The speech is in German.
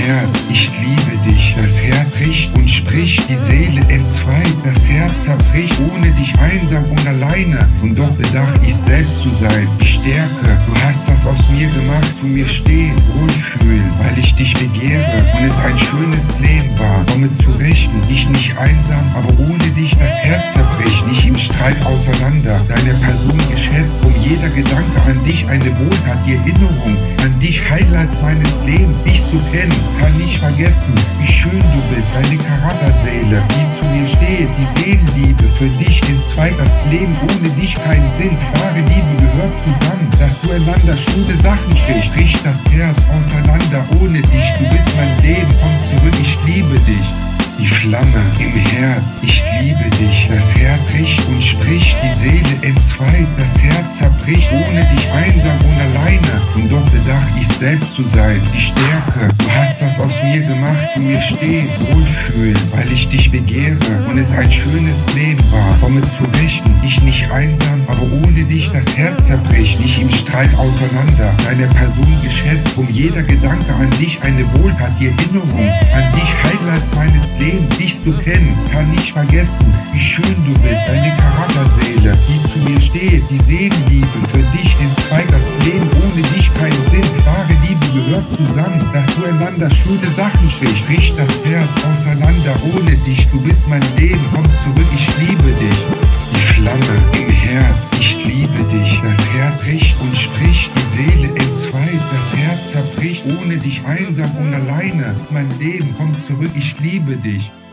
Herz, ich liebe dich. Das Herz bricht und spricht die Seele entzwei. Das Herz zerbricht, ohne dich einsam und alleine. Und doch bedacht ich selbst zu sein, die Stärke. Du hast das aus mir gemacht, zu mir stehen, wohlfühlen, weil ich dich begehre und es ein schönes Leben war. Komme zurecht, ich nicht einsam, aber ohne dich das Herz zerbricht. Nicht im Streit auseinander, deine Person geschätzt, um jeder Gedanke an dich eine Wohltat, die Erinnerung an dich, Highlights meines Lebens, dich zu kennen, kann nicht vergessen, wie schön du bist, deine Charakterseele, die zu mir steht, die Seelenliebe, für dich entzweit das Leben, ohne dich keinen Sinn, wahre Liebe gehört zusammen, das zueinander schöne Sachen bricht das Herz auseinander, ohne dich, du bist mein Leben, komm zurück, ich liebe dich. Die Flamme im Herz, ich liebe dich. Das Herz bricht und spricht, die Seele entzweit. Das Herz zerbricht, ohne dich einsam und alleine. Und doch bedacht ich selbst zu sein, die Stärke. Du hast das aus mir gemacht, zu mir stehen, wohlfühlen, weil ich dich begehre und es ein schönes Leben war. Komme zurecht, ich nicht einsam, aber ohne dich das Herz zerbricht. Nicht im Streit auseinander, deine Person geschätzt, um jeder Gedanke an dich eine Wohltat, die Erinnerung an dich, Highlights meines Lebens, dich zu kennen, kann nicht vergessen, wie schön du bist, deine Charakterseele, die zu mir steht, die Seelenliebe, für dich entzweit das Leben, ohne dich keinen Sinn, wahre Liebe gehört zusammen, das zueinander schöne Sachen bricht das Herz auseinander, ohne dich, du bist mein Leben, komm zurück, ich liebe dich. Die Flamme im Herz, ich liebe dich, das Herz bricht und spricht, die Seele entzweit, das Herz zerbricht, ohne dich einsam und alleine, ist mein Leben, komm zurück, ich liebe dich.